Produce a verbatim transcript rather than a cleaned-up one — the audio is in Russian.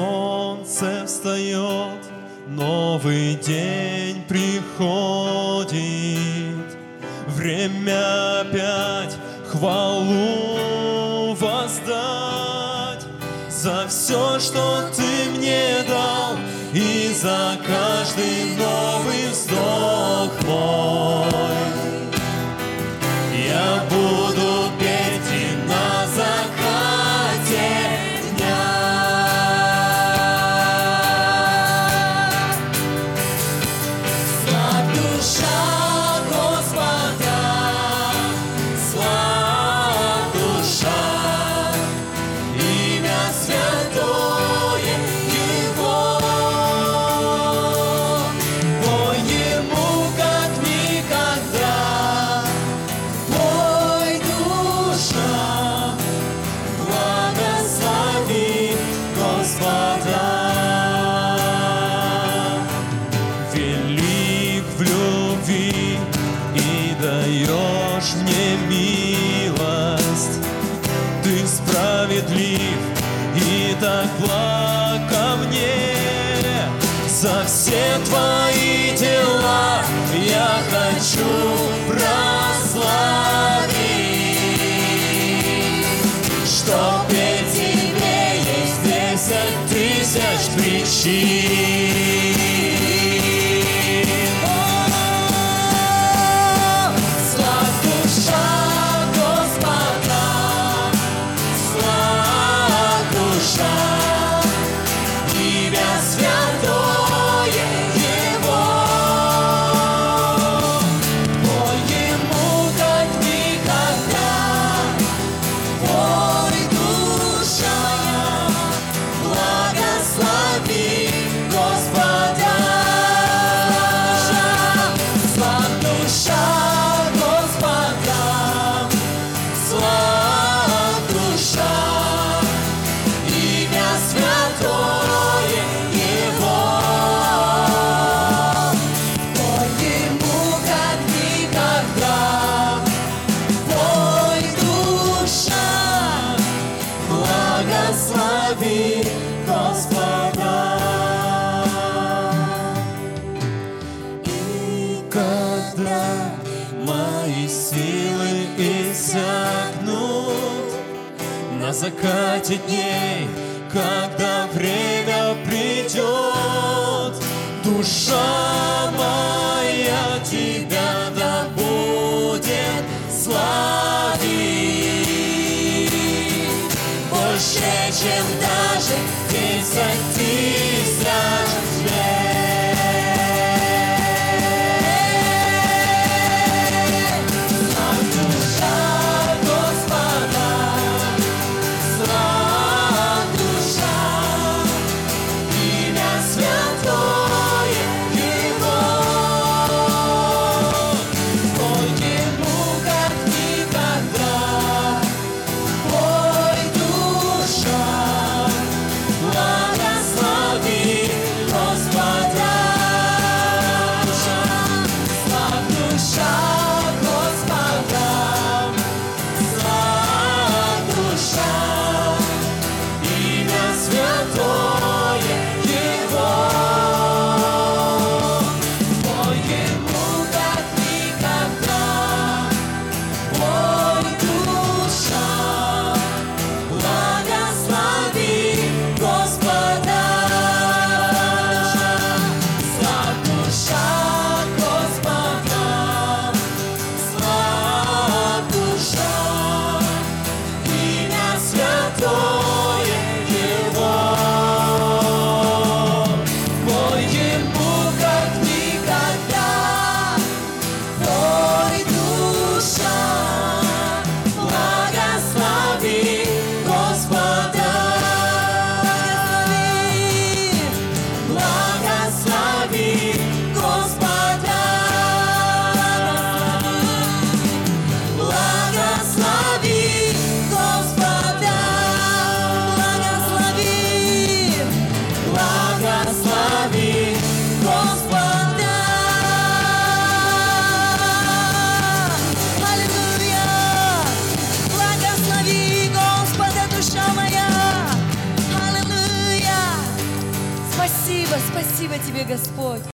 солнце встает, новый день приходит. Время опять хвалу воздать за все, что Ты мне дал, и за каждый новый вздох мой. Я буду петь и на закате дня. Славь душа Господа, славь душа, имя святое Его. Пой Ему как никогда, пой душа, благослови Господа. Велик в любви и даешь мне милость, Ты справедлив и так благ ко мне. За все Твои дела я хочу прославить, что петь Тебе есть десять тысяч причин. О, славь душа Господа, славь душа, имя святое Его. Пой Ему как никогда, пой душа, благослови Господа. Славь душа Господа, славь душа, имя святое Его. Пой Ему как никогда, пой душа, благослови Господа. И когда мои силы иссякнут, на закате дней, когда время придет, душа моя Тебя да будет славить больше, чем даже десять тысяч лет. Славь душа Господа, славь душа, имя святое Его. Пой Ему как никогда, пой душа, благослови Спасибо Тебе, Господь.